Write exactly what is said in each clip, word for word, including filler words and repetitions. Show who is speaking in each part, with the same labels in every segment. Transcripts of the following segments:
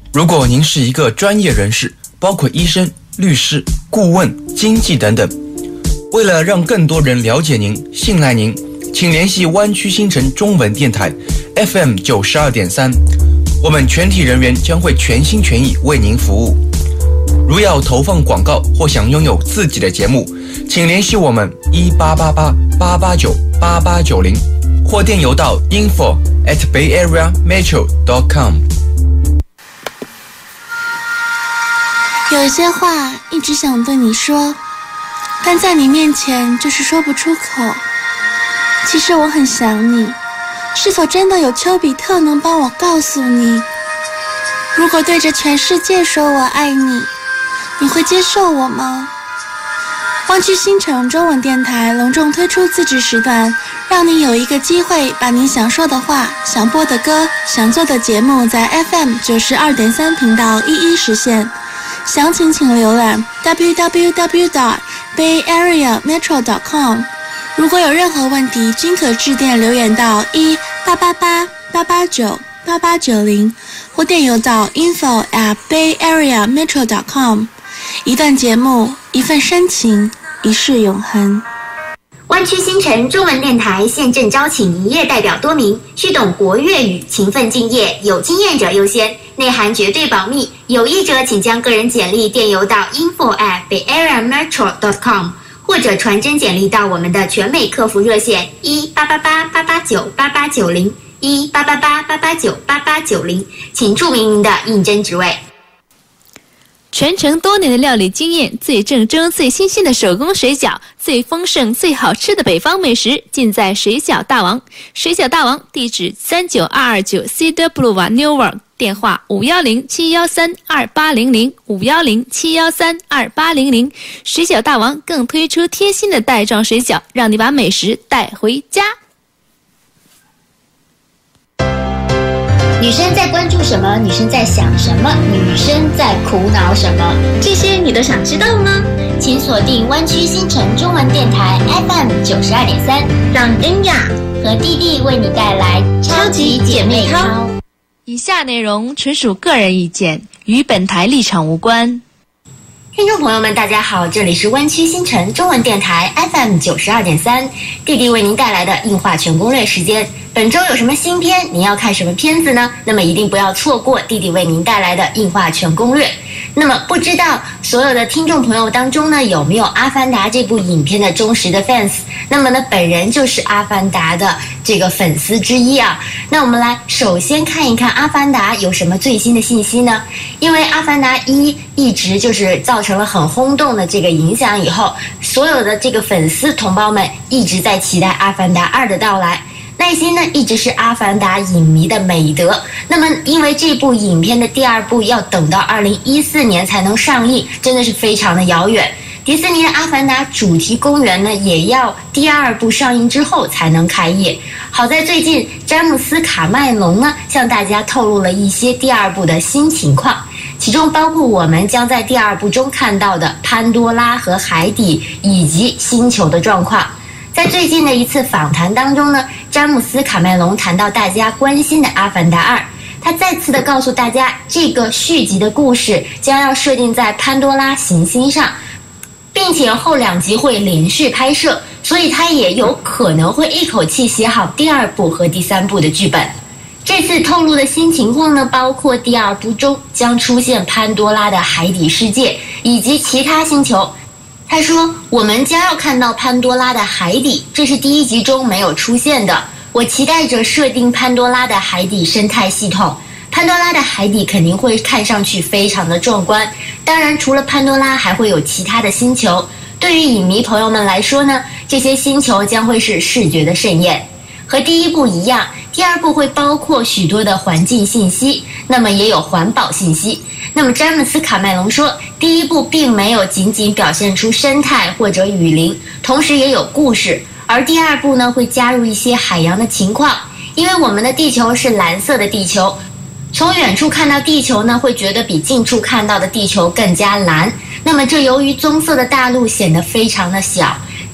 Speaker 1: 如果您是一个专业人士，包括医生、律师、顾问、经纪等等，为了让更多人了解您、信赖您，请联系湾区新城中文电台 F M 九十二点三，我们全体人员将会全心全意为您服务。如要投放广告或想拥有自己的节目，请联系我们一八八八八八九八八九零，或电邮到 info at bayarea metro dot com。
Speaker 2: 有些话一直想对你说，但在你面前就是说不出口。其实我很想你，是否真的有丘比特能帮我告诉你？如果对着全世界说我爱你，你会接受我吗？湾区新城中文电台隆重推出自制时段，让你有一个机会把你想说的话、想播的歌、想做的节目在 F M 九十二点三频道一一实现。详情请浏览 w w w dot bay area metro dot com。 如果有任何问题，均可致电留言到一八八八八八九八八九零，或电邮到 info at bay area metro dot com。 一段节目，一份深情，一世永恒。
Speaker 3: 湾区新城中文电台现正招请营业代表多名，需懂国粤语，勤奋敬业，有经验者优先，内涵绝对保密，有意者请将个人简历电邮到 info at bay area metro dot com， 或者传真简历到我们的全美客服热线一八八八八八九八八九零 一八八八八八九八八九零，请注明您的应征职位。
Speaker 4: 传承多年的料理经验，最正宗最新鲜的手工水饺，最丰盛最好吃的北方美食，尽在水饺大王。水饺大王地址三九二二九 C W Newark， 电话五一零七一三二八零零 五一零七一三二八零零。水饺大王更推出贴心的袋装水饺，让你把美食带回家。
Speaker 3: 女生在关注什么？女生在想什么？女生在苦恼什么？
Speaker 5: 这些你都想知道吗？
Speaker 3: 请锁定湾区新城中文电台 F M 九十二点三，
Speaker 5: 让恩雅
Speaker 3: 和弟弟为你带来超级姐妹淘。
Speaker 4: 以下内容纯属个人意见，与本台立场无关。
Speaker 3: 听众朋友们大家好，这里是湾区新城中文电台 F M 九十二点三，弟弟为您带来的映画全攻略时间。本周有什么新片？您要看什么片子呢？那么一定不要错过弟弟为您带来的映画全攻略。那么不知道所有的听众朋友当中呢，有没有《阿凡达》这部影片的忠实的 fans？ 那么呢，本人就是《阿凡达》的这个粉丝之一啊。那我们来首先看一看《阿凡达》有什么最新的信息呢？因为《阿凡达一》一直就是造成了很轰动的这个影响以后，所有的这个粉丝同胞们一直在期待《阿凡达二》的到来。耐心呢，一直是阿凡达影迷的美德。那么，因为这部影片的第二部要等到二零一四年才能上映，真的是非常的遥远。迪士尼的阿凡达主题公园呢，也要第二部上映之后才能开业。好在最近詹姆斯卡麦隆呢，向大家透露了一些第二部的新情况，其中包括我们将在第二部中看到的潘多拉和海底以及星球的状况。在最近的一次访谈当中呢，詹姆斯卡麦隆谈到大家关心的《阿凡达二》，他再次的告诉大家，这个续集的故事将要设定在潘多拉行星上，并且后两集会连续拍摄，所以他也有可能会一口气写好第二部和第三部的剧本。这次透露的新情况呢，包括第二部中将出现潘多拉的海底世界以及其他星球。他说，我们将要看到潘多拉的海底，这是第一集中没有出现的。我期待着设定潘多拉的海底生态系统，潘多拉的海底肯定会看上去非常的壮观。当然除了潘多拉还会有其他的星球，对于影迷朋友们来说呢，这些星球将会是视觉的盛宴。和第一部一样，第二部会包括许多的环境信息，那么也有环保信息。那么詹姆斯卡麦隆说，第一部并没有仅仅表现出生态或者雨林，同时也有故事，而第二部呢会加入一些海洋的情况。因为我们的地球是蓝色的地球，从远处看到地球呢，会觉得比近处看到的地球更加蓝。那么这由于棕色的大陆显得非常的小，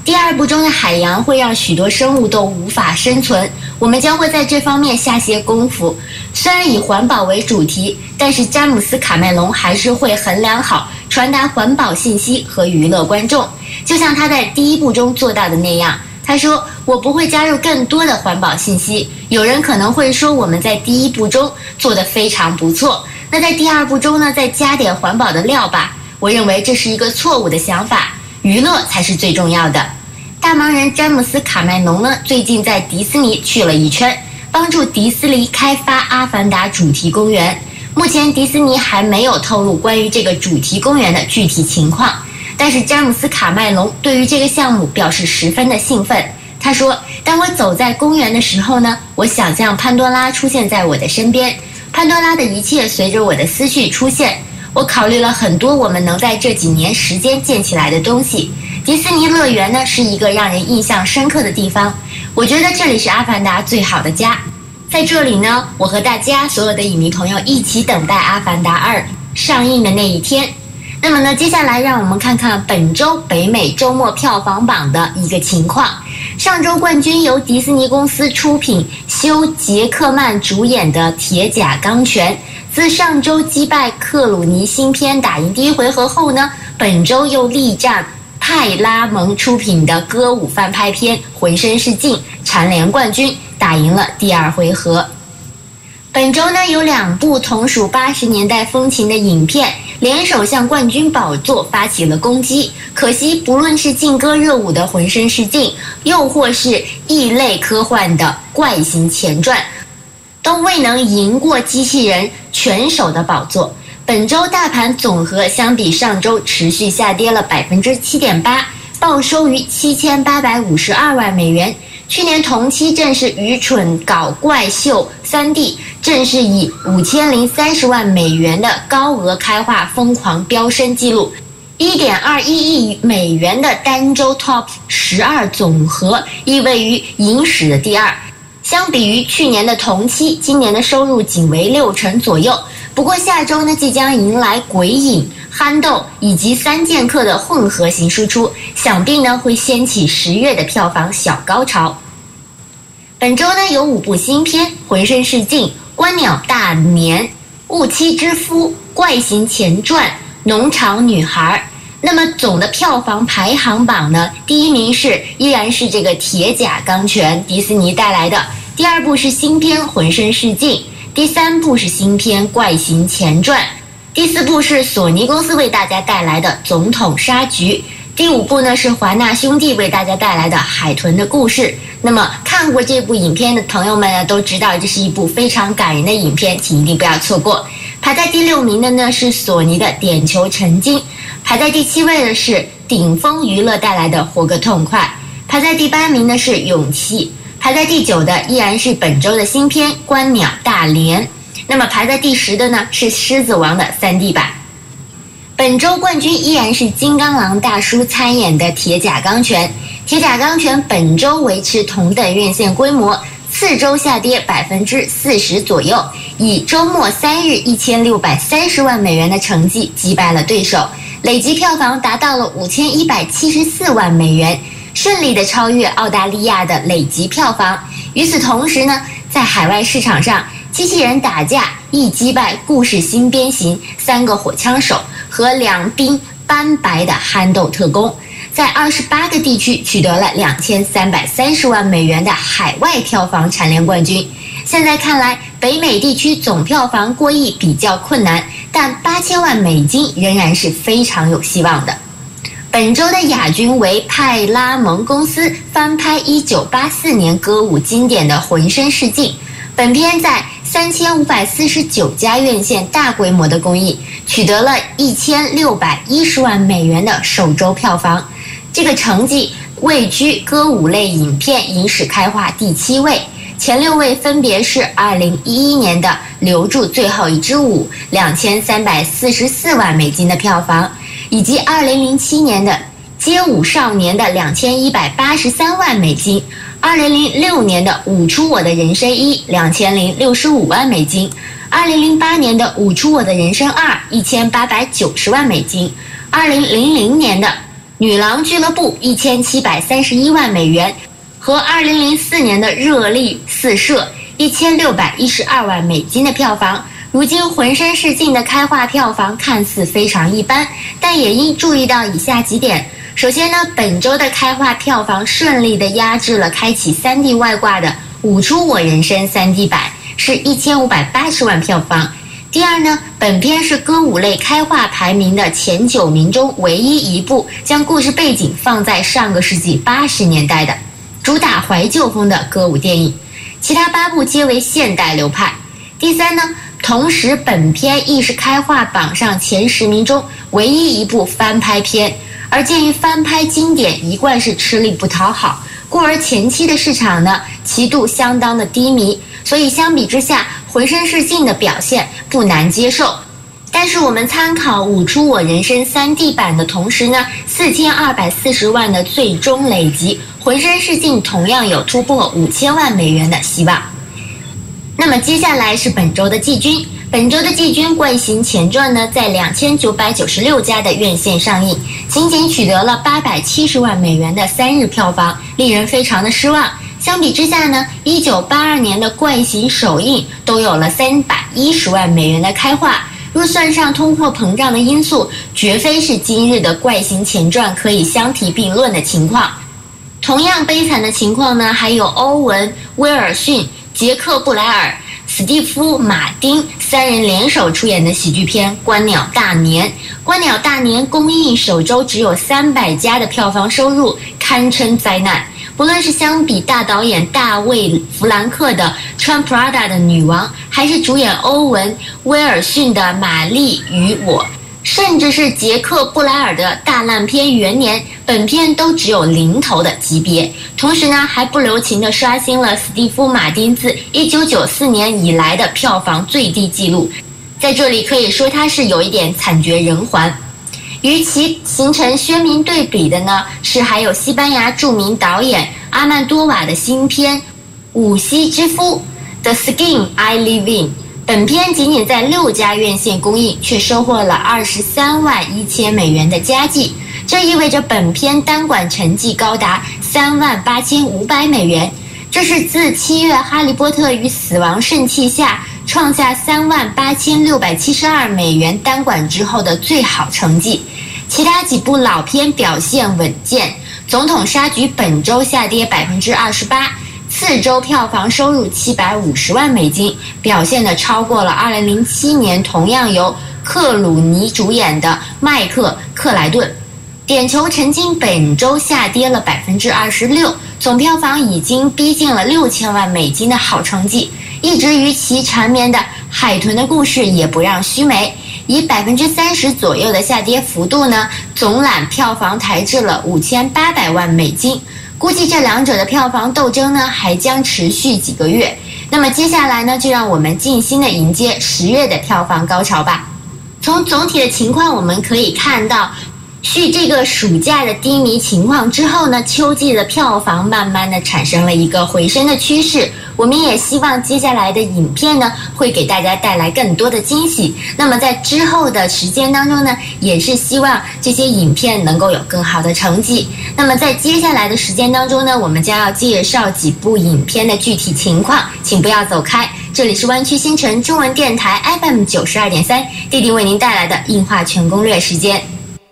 Speaker 3: 第二部中的海洋会让许多生物都无法生存，我们将会在这方面下些功夫。虽然以环保为主题，但是詹姆斯·卡麦隆还是会衡量好传达环保信息和娱乐观众，就像他在第一部中做到的那样。他说，我不会加入更多的环保信息。有人可能会说我们在第一部中做得非常不错，那在第二部中呢，再加点环保的料吧。我认为这是一个错误的想法，娱乐才是最重要的。大忙人詹姆斯·卡麦隆呢，最近在迪士尼去了一圈，帮助迪士尼开发阿凡达主题公园。目前迪士尼还没有透露关于这个主题公园的具体情况，但是詹姆斯·卡麦隆对于这个项目表示十分的兴奋。他说，当我走在公园的时候呢，我想象潘多拉出现在我的身边，潘多拉的一切随着我的思绪出现。我考虑了很多我们能在这几年时间建起来的东西。迪士尼乐园呢，是一个让人印象深刻的地方，我觉得这里是阿凡达最好的家。在这里呢，我和大家所有的影迷朋友一起等待阿凡达二上映的那一天。那么呢，接下来让我们看看本周北美周末票房榜的一个情况。上周冠军由迪士尼公司出品，休·杰克曼主演的《铁甲钢拳》，自上周击败克鲁尼新片打赢第一回合后呢，本周又力战派拉蒙出品的歌舞翻拍片《浑身是劲》，蝉联冠军，打赢了第二回合。本周呢，有两部同属八十年代风情的影片联手向冠军宝座发起了攻击，可惜不论是劲歌热舞的《浑身是劲》，又或是异类科幻的《怪形前传》，都未能赢过机器人拳手的宝座。本周大盘总和相比上周持续下跌了 百分之七点八， 报收于七千八百五十二万美元。去年同期正是愚蠢搞怪秀 三 D， 正是以五千零三十万美元的高额开画疯狂飙升纪录， 一点二一亿美元的单周 Top 十二总和亦位于影史的第二。相比于去年的同期，今年的收入仅为六成左右。不过下周呢，即将迎来鬼影、憨豆以及三剑客的混合型输出，想必呢会掀起十月的票房小高潮。本周呢有五部新片：浑身是劲、观鸟大年、误妻之夫、怪形前传、农场女孩。那么总的票房排行榜呢，第一名是依然是这个铁甲钢拳，迪士尼带来的；第二部是新片浑身是劲；第三部是新片怪形前传；第四部是索尼公司为大家带来的总统杀局；第五部呢是华纳兄弟为大家带来的海豚的故事。那么看过这部影片的朋友们呢，都知道这是一部非常感人的影片，请一定不要错过。排在第六名的呢是索尼的点球成金，排在第七位的是顶峰娱乐带来的活个痛快，排在第八名的是勇气，排在第九的依然是本周的新片观鸟大连。那么排在第十的呢是狮子王的 三 D 版。本周冠军依然是金刚狼大叔参演的铁甲钢拳。铁甲钢拳本周维持同等院线规模，次周下跌 百分之四十 左右，以周末三日一千六百三十万美元的成绩击败了对手，累计票房达到了五千一百七十四万美元，顺利的超越澳大利亚的累计票房。与此同时呢，在海外市场上，机器人打架亦击败故事新编型、三个火枪手和两兵斑白的憨豆特工，在二十八个地区取得了两千三百三十万美元的海外票房蝉联冠军。现在看来，北美地区总票房过亿比较困难，但八千万美金仍然是非常有希望的。本周的亚军为派拉蒙公司翻拍一九八四年歌舞经典的《浑身是劲》，本片在三千五百四十九家院线大规模的公映，取得了一千六百一十万美元的首周票房。这个成绩位居歌舞类影片影史开画第七位，前六位分别是二零一一年的《留住最后一支舞》两千三百四十四万美金的票房，以及二零零七年的《街舞少年》的两千一百八十三万美金，二零零六年的《舞出我的人生一》两千零六十五万美金，二零零八年的《舞出我的人生二》一千八百九十万美金，二零零零年的《 女郎俱乐部一千七百三十一万美元，和二零零四年的热力四射一千六百一十二万美金的票房。如今浑身是劲的开画票房看似非常一般，但也应注意到以下几点。首先呢，本周的开画票房顺利的压制了开启 三 D 外挂的《舞出我人生》三 D 版，是一千五百八十万票房。第二呢，本片是歌舞类开画排名的前九名中唯一一部将故事背景放在上个世纪八十年代的主打怀旧风的歌舞电影，其他八部皆为现代流派。第三呢，同时本片亦是开画榜上前十名中唯一一部翻拍片，而鉴于翻拍经典一贯是吃力不讨好，故而前期的市场呢其度相当的低迷，所以相比之下浑身是劲的表现不难接受。但是我们参考《舞出我人生》三 D 版的同时呢，四千二百四十万的最终累积，浑身是劲同样有突破五千万美元的希望。那么接下来是本周的季军，本周的季军《怪形前传》呢，在两千九百九十六家的院线上映，仅仅取得了八百七十万美元的三日票房，令人非常的失望。相比之下呢，一九八二年的《怪形》首映都有了三百一十万美元的开画，若算上通货膨胀的因素，绝非是今日的《怪形前传》可以相提并论的情况。同样悲惨的情况呢，还有欧文·威尔逊、杰克·布莱尔、史蒂夫·马丁三人联手出演的喜剧片《观鸟大年》。《观鸟大年》公映首周只有三百家的票房收入，堪称灾难。不论是相比大导演大卫·弗兰克的《穿 Prada 的女王》，还是主演欧文·威尔逊的《玛丽与我》，甚至是杰克·布莱尔的大烂片《元年》，本片都只有零头的级别。同时呢，还不留情地刷新了史蒂夫·马丁自一九九四年以来的票房最低纪录。在这里可以说他是有一点惨绝人寰。与其形成鲜明对比的呢，是还有西班牙著名导演阿曼多瓦的新片《五溪之夫》The Skin I Live In。本片仅仅在六家院线公映，却收获了二十三万一千美元的佳绩，这意味着本片单馆成绩高达三万八千五百美元，这是自七月《哈利波特与死亡圣器》下创下三万八千六百七十二美元单馆之后的最好成绩。其他几部老片表现稳健，《总统杀局》本周下跌百分之二十八。次周票房收入七百五十万美金，表现的超过了二零零七年同样由克鲁尼主演的《麦克克莱顿》。点球成金本周下跌了百分之二十六，总票房已经逼近了六千万美金的好成绩。一直与其缠绵的《海豚的故事》也不让须眉，以百分之三十左右的下跌幅度呢，总揽票房抬至了五千八百万美金。估计这两者的票房斗争呢，还将持续几个月。那么接下来呢，就让我们静心的迎接十月的票房高潮吧。从总体的情况我们可以看到，续这个暑假的低迷情况之后呢，秋季的票房慢慢的产生了一个回升的趋势。我们也希望接下来的影片呢，会给大家带来更多的惊喜。那么在之后的时间当中呢，也是希望这些影片能够有更好的成绩。那么在接下来的时间当中呢，我们将要介绍几部影片的具体情况，请不要走开。这里是湾区新城中文电台 F M 九十二点三，弟弟为您带来的映画全攻略时间。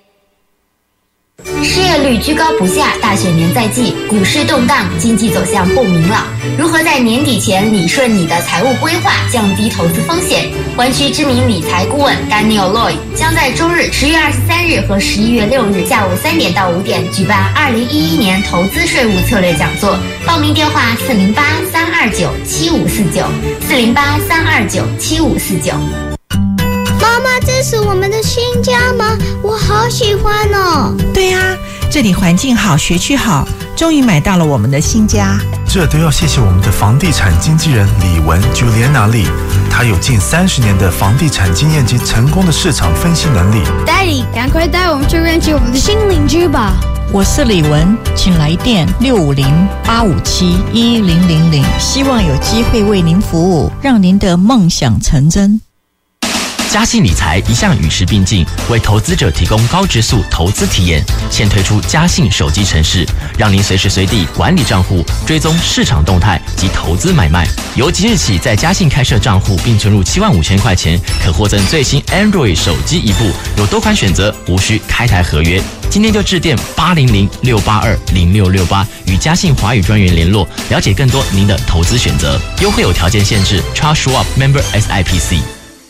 Speaker 3: 失业率居高不下，大选年在即，股市动荡，经济走向不明朗。如何在年底前理顺你的财务规划，降低投资风险？湾区知名理财顾问 Daniel Lloyd 将在周日十月二十三日和十一月六日下午三点到五点举办二零一一年投资税务策略讲座。报名电话四零八三二九七五四九四零八三二九七五四九。
Speaker 6: 妈妈，这是我们的新家吗？我好喜欢哦。
Speaker 7: 对呀、啊，这里环境好，学区好，终于买到了我们的新家。
Speaker 8: 这都要谢谢我们的房地产经纪人李文 Juliana Lee， 她有近三十年的房地产经验及成功的市场分析能力。
Speaker 6: Daddy， 赶快带我们去认识我们的新邻居吧。
Speaker 9: 我是李文，请来电六五零八五七一零零零，希望有机会为您服务，让您的梦想成真。
Speaker 10: 嘉信理财一向与时并进，为投资者提供高质素投资体验。现推出嘉信手机程式，让您随时随地管理账户，追踪市场动态及投资买卖。由即日起在嘉信开设账户并存入七万五千块钱，可获赠最新 Android 手机一部，有多款选择，无需开台合约。今天就致电八零零六八二零六六八与嘉信华语专员联络，了解更多您的投资选择。优惠有条件限制 ，Charles Schwab Member S I P C。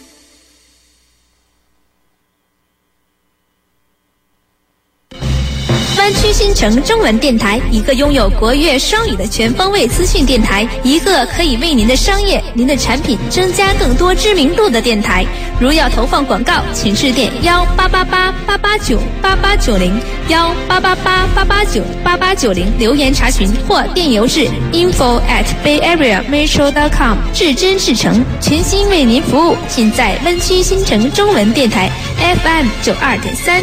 Speaker 4: 湾区新城中文电台，一个拥有国粤双语的全方位资讯电台，一个可以为您的商业、您的产品增加更多知名度的电台。如要投放广告，请致电幺八八八八八九八八九零幺八八八八八九八八九零留言查询，或电邮至 info at bayareametro dot com。至真至诚，全心为您服务，尽在湾区新城中文电台 F M 九二点三。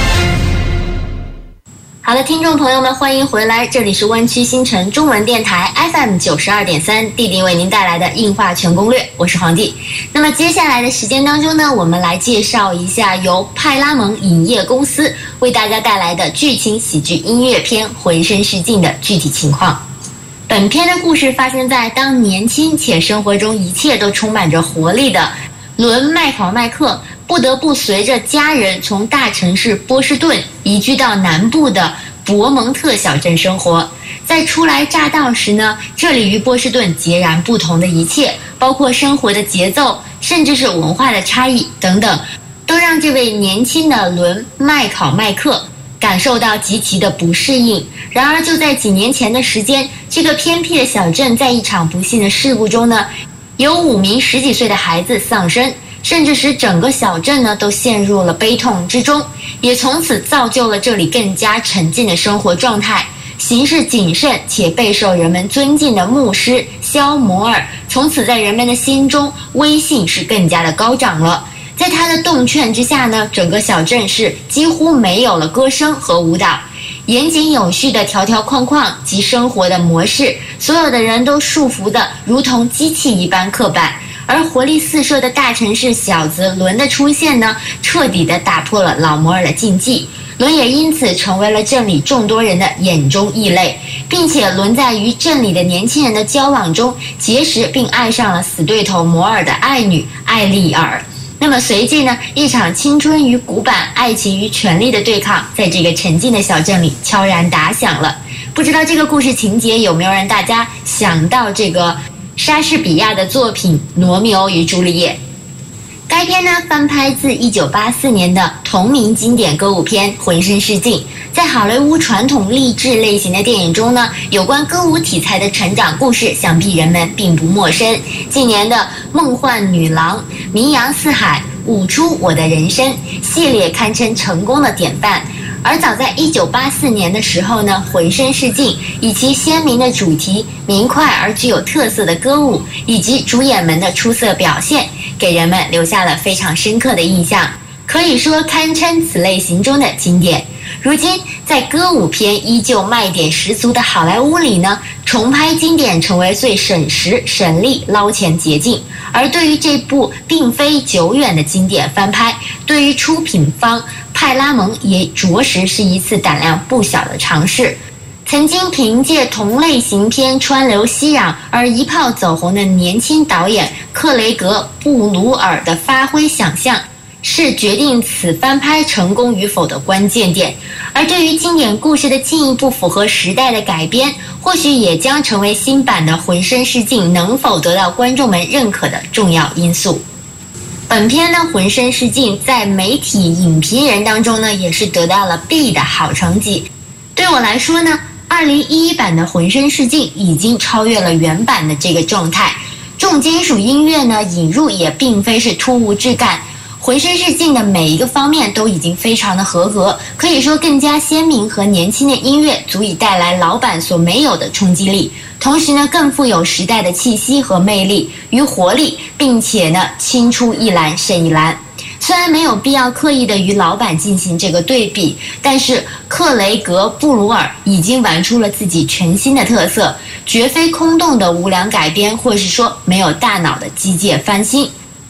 Speaker 3: 好的，听众朋友们，欢迎回来，这里是湾区新城中文电台 F M 九十二点三，弟弟为您带来的映画全攻略，我是黄弟。那么接下来的时间当中呢，我们来介绍一下由派拉蒙影业公司为大家带来的剧情喜剧音乐片《浑身是劲》的具体情况。本片的故事发生在当年轻且生活中一切都充满着活力的伦麦考麦克不得不随着家人从大城市波士顿移居到南部的博蒙特小镇生活。在初来乍到时呢，这里与波士顿截然不同的一切，包括生活的节奏，甚至是文化的差异等等，都让这位年轻的伦麦考麦克感受到极其的不适应。然而就在几年前的时间，这个偏僻的小镇在一场不幸的事故中呢，有五名十几岁的孩子丧生，甚至使整个小镇呢都陷入了悲痛之中，也从此造就了这里更加沉静的生活状态。行事谨慎且备受人们尊敬的牧师肖摩尔，从此在人们的心中威信是更加的高涨了。在他的动劝之下呢，整个小镇是几乎没有了歌声和舞蹈，严谨有序的条条框框及生活的模式，所有的人都束缚的如同机器一般刻板。而活力四射的大城市小子伦的出现呢，彻底的打破了老摩尔的禁忌。伦也因此成为了镇里众多人的眼中异类，并且伦在与镇里的年轻人的交往中结识并爱上了死对头摩尔的爱女艾丽尔。那么随即呢，一场青春与古板、爱情与权力的对抗在这个沉静的小镇里悄然打响了。不知道这个故事情节有没有让大家想到这个莎士比亚的作品《罗密欧与朱丽叶》。该片呢翻拍自一九八四年的同名经典歌舞片《浑身是劲》。在好莱坞传统励志类型的电影中呢，有关歌舞题材的成长故事想必人们并不陌生。近年的《梦幻女郎》、《名扬四海》、《舞出我的人生》系列堪称成功的典范。而早在一九八四年的时候呢，《浑身是劲》以其鲜明的主题、明快而具有特色的歌舞以及主演们的出色表现，给人们留下了非常深刻的印象，可以说堪称此类型中的经典。如今在歌舞片依旧卖点十足的好莱坞里呢，重拍经典成为最省时省力捞钱捷径。而对于这部并非久远的经典翻拍，对于出品方派拉蒙也着实是一次胆量不小的尝试。曾经凭借同类型片川流熙攘而一炮走红的年轻导演克雷格·布鲁尔的发挥想象，是决定此翻拍成功与否的关键点。而对于经典故事的进一步符合时代的改编，或许也将成为新版的《浑身是劲》能否得到观众们认可的重要因素。本片呢，《浑身是劲》在媒体影评人当中呢，也是得到了 B 的好成绩。对我来说呢，二零一一版的《浑身是劲》已经超越了原版的这个状态，重金属音乐呢引入也并非是突兀质感，浑身是劲的每一个方面都已经非常的合格，可以说更加鲜明和年轻的音乐足以带来老版所没有的冲击力，同时呢更富有时代的气息和魅力与活力，并且呢青出一蓝胜一蓝。虽然没有必要刻意的与老版进行这个对比，但是克雷格·布鲁尔已经玩出了自己全新的特色，绝非空洞的无良改编，或是说没有大脑的机械翻新。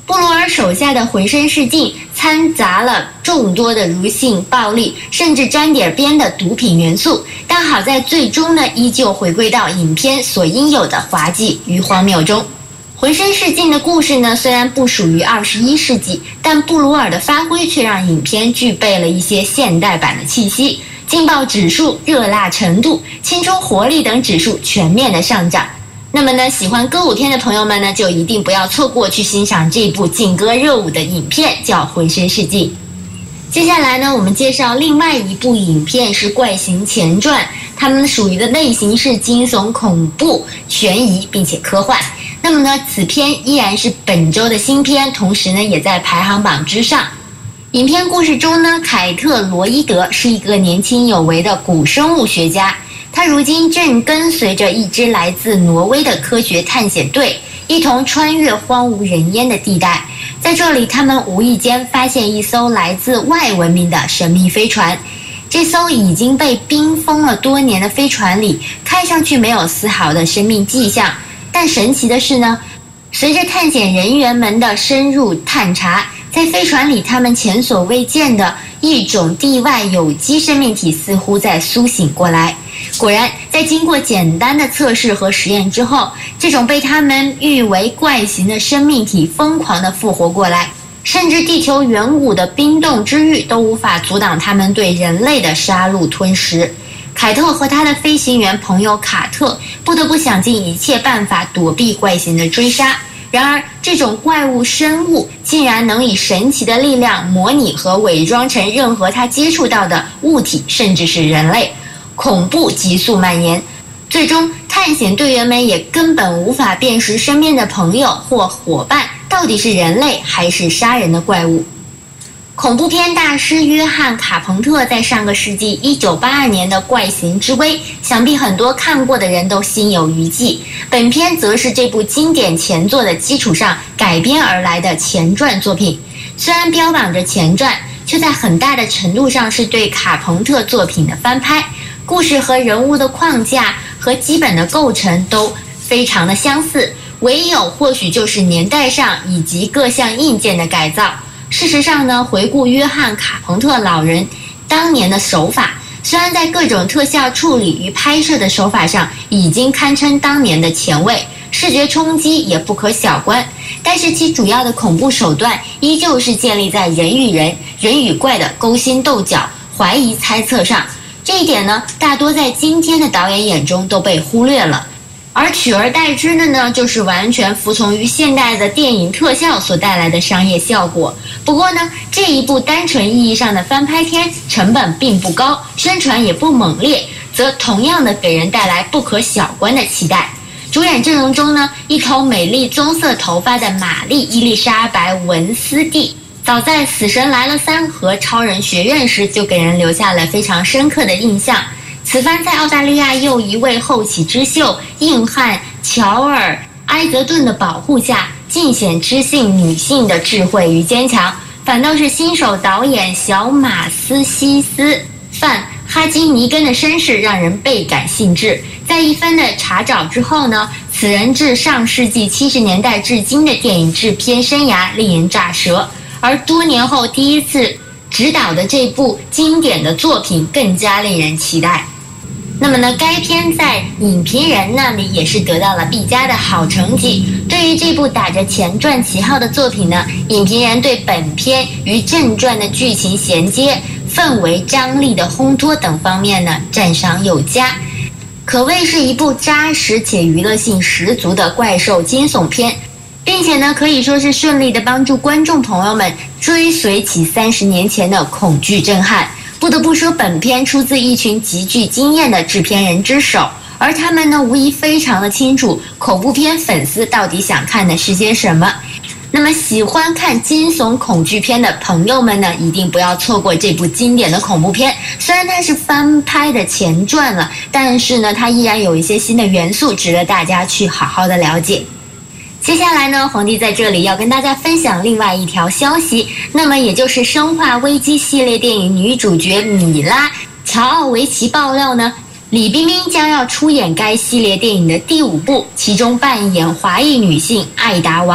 Speaker 3: 布鲁尔手下的浑身是劲掺杂了众多的儒性、暴力，甚至沾点边的毒品元素，但好在最终呢，依旧回归到影片所应有的滑稽与荒谬中。浑身是劲的故事呢，虽然不属于二十一世纪，但布鲁尔的发挥却让影片具备了一些现代版的气息，劲爆指数、热辣程度、青春活力等指数全面的上涨。那么呢，喜欢歌舞片的朋友们呢，就一定不要错过去欣赏这部劲歌热舞的影片，叫《浑身是劲》。接下来呢，我们介绍另外一部影片是《怪形前传》，它们属于的类型是惊悚、恐怖、悬疑，并且科幻。那么呢，此片依然是本周的新片，同时呢，也在排行榜之上。影片故事中呢，凯特·罗伊德是一个年轻有为的古生物学家。他如今正跟随着一支来自挪威的科学探险队，一同穿越荒无人烟的地带。在这里，他们无意间发现一艘来自外文明的神秘飞船。这艘已经被冰封了多年的飞船里，看上去没有丝毫的生命迹象。但神奇的是呢，随着探险人员们的深入探查，在飞船里他们前所未见的一种地外有机生命体似乎在苏醒过来。果然，在经过简单的测试和实验之后，这种被他们誉为怪形的生命体疯狂地复活过来，甚至地球远古的冰冻之域都无法阻挡他们对人类的杀戮吞食。凯特和他的飞行员朋友卡特不得不想尽一切办法躲避怪形的追杀。然而，这种怪物生物竟然能以神奇的力量模拟和伪装成任何他接触到的物体，甚至是人类。恐怖急速蔓延，最终探险队员们也根本无法辨识身边的朋友或伙伴到底是人类还是杀人的怪物。恐怖片大师约翰·卡彭特在上个世纪一九八二年的《怪形之威》，想必很多看过的人都心有余悸。本片则是这部经典前作的基础上改编而来的前传作品。虽然标榜着前传，却在很大的程度上是对卡彭特作品的翻拍。故事和人物的框架和基本的构成都非常的相似，唯有或许就是年代上以及各项硬件的改造。事实上呢，回顾约翰·卡彭特老人当年的手法，虽然在各种特效处理与拍摄的手法上已经堪称当年的前卫，视觉冲击也不可小观，但是其主要的恐怖手段依旧是建立在人与人、人与怪的勾心斗角、怀疑猜测上。这一点呢，大多在今天的导演眼中都被忽略了，而取而代之的呢，就是完全服从于现代的电影特效所带来的商业效果。不过呢，这一部单纯意义上的翻拍片成本并不高，宣传也不猛烈，则同样的给人带来不可小观的期待。主演阵容中呢，一头美丽棕色头发的玛丽伊丽莎白文斯蒂，早在《死神来了三》和《超人学院》时就给人留下了非常深刻的印象。此番在澳大利亚又一位后起之秀硬汉乔尔·埃泽顿的保护下，尽显知性女性的智慧与坚强，反倒是新手导演小马斯西斯范哈金尼根的身世让人倍感兴致。在一番的查找之后呢，此人自上世纪七十年代至今的电影制片生涯令人咋舌，而多年后第一次执导的这部经典的作品更加令人期待。那么呢，该片在影评人那里也是得到了必佳的好成绩。对于这部打着前传旗号的作品呢，影评人对本片与正传的剧情衔接、氛围张力的烘托等方面呢，赞赏有加，可谓是一部扎实且娱乐性十足的怪兽惊悚片，并且呢，可以说是顺利的帮助观众朋友们追随起三十年前的恐惧震撼。不得不说，本片出自一群极具经验的制片人之手，而他们呢，无疑非常的清楚恐怖片粉丝到底想看的是些什么。那么喜欢看惊悚恐惧片的朋友们呢，一定不要错过这部经典的恐怖片。虽然它是翻拍的前传了，但是呢，它依然有一些新的元素值得大家去好好的了解。接下来呢，皇帝在这里要跟大家分享另外一条消息，那么也就是《生化危机》系列电影女主角米拉·乔奥维奇爆料呢，李冰冰将要出演该系列电影的第五部，其中扮演华裔女性艾达王。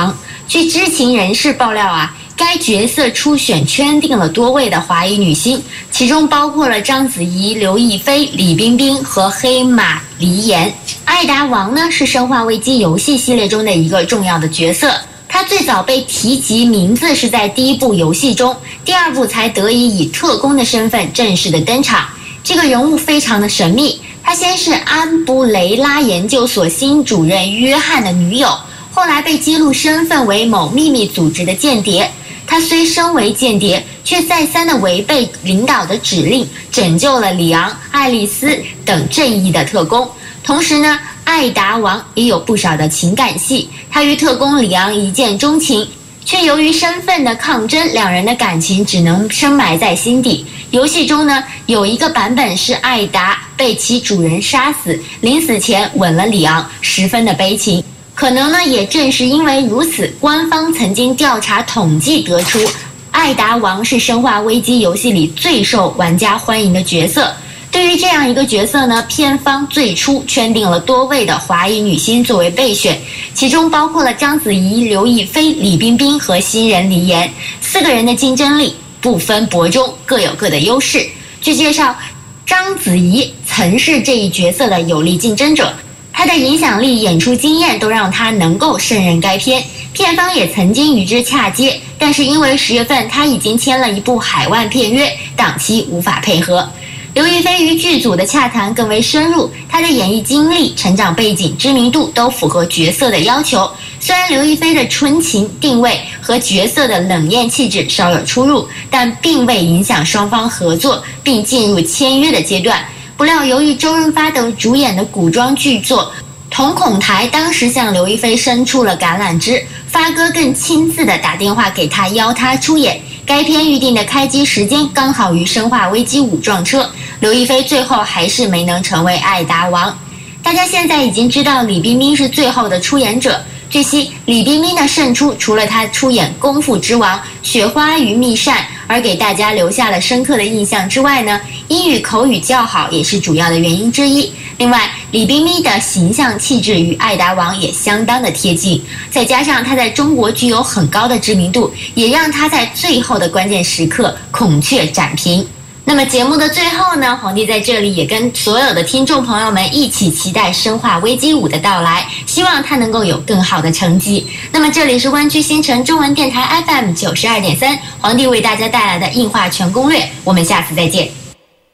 Speaker 3: 据知情人士爆料啊，该角色初选圈定了多位的华裔女星，其中包括了章子怡、刘亦菲、李冰冰和黑马梨岩。艾达王呢是《生化危机》游戏系列中的一个重要的角色，他最早被提及名字是在第一部游戏中，第二部才得以以特工的身份正式的登场。这个人物非常的神秘，他先是安布雷拉研究所新主任约翰的女友，后来被揭露身份为某秘密组织的间谍。他虽身为间谍，却再三的违背领导的指令，拯救了里昂、爱丽丝等正义的特工。同时呢，艾达王也有不少的情感戏，他与特工里昂一见钟情，却由于身份的抗争，两人的感情只能深埋在心底。游戏中呢，有一个版本是艾达被其主人杀死，临死前吻了里昂，十分的悲情。可能呢，也正是因为如此，官方曾经调查统计得出，艾达王是《生化危机》游戏里最受玩家欢迎的角色。对于这样一个角色呢，片方最初圈定了多位的华裔女星作为备选，其中包括了章子怡、刘亦菲、李冰冰和新人梨岩，四个人的竞争力不分伯仲，各有各的优势。据介绍，章子怡曾是这一角色的有力竞争者，她的影响力、演出经验都让她能够胜任该片。片方也曾经与之洽接，但是因为十月份她已经签了一部海外片约，档期无法配合。刘亦菲与剧组的洽谈更为深入，她的演艺经历、成长背景、知名度都符合角色的要求。虽然刘亦菲的纯情定位和角色的冷艳气质稍有出入，但并未影响双方合作并进入签约的阶段。不料由于周润发等主演的古装剧作，瞳孔台当时向刘亦菲伸出了橄榄枝，发哥更亲自的打电话给她邀她出演。该片预定的开机时间刚好与《生化危机五》撞车，刘亦菲最后还是没能成为艾达王。大家现在已经知道李冰冰是最后的出演者。据悉，李冰冰的胜出除了她出演《功夫之王》《雪花与蜜扇》而给大家留下了深刻的印象之外呢，英语口语较好也是主要的原因之一。另外，李冰冰的形象气质与艾达王也相当的贴近，再加上她在中国具有很高的知名度，也让她在最后的关键时刻孔雀斩屏。那么节目的最后呢，皇帝在这里也跟所有的听众朋友们一起期待《生化危机五》的到来，希望它能够有更好的成绩。那么这里是湾区新城中文电台 F M 九十二点三，皇帝为大家带来的映画全攻略，我们下次再见。